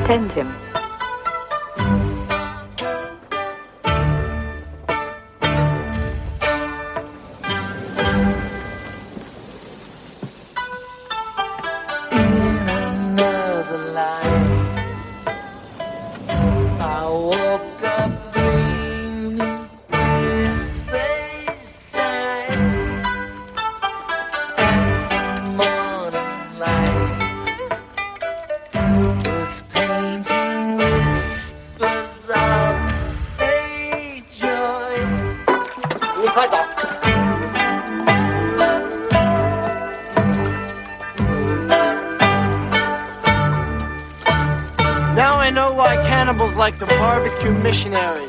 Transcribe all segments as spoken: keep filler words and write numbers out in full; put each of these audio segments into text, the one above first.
defend him. Now I know why cannibals like to barbecue missionaries.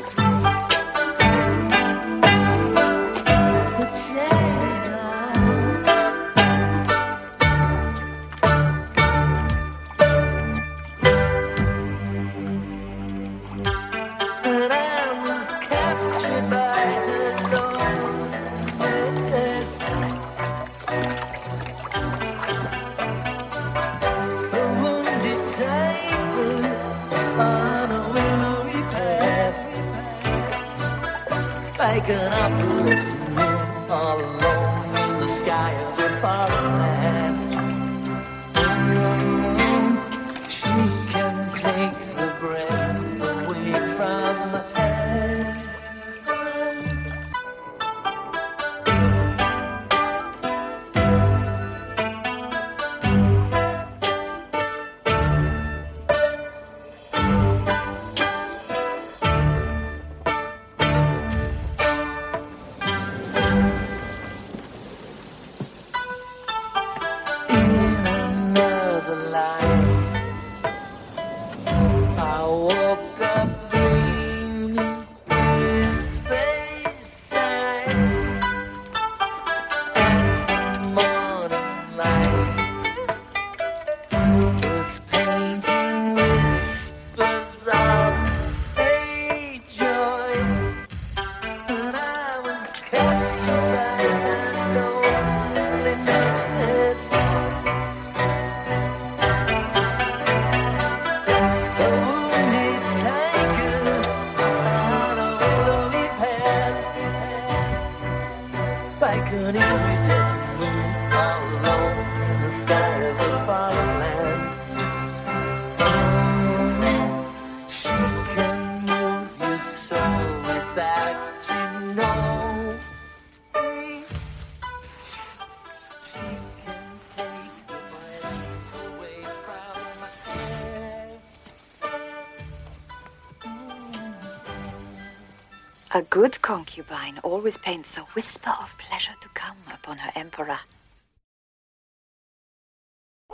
Waking up and listening all alone in the sky of a foreign land. Mm, she can take the breath away from heaven. A good concubine always paints a whisper of pleasure to come upon her emperor.